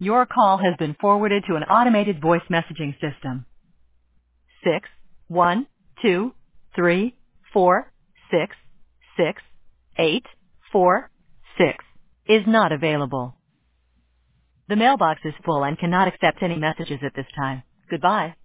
Your call has been forwarded to an automated voice messaging system. 61234668846 is not available. The mailbox is full and cannot accept any messages at this time. Goodbye.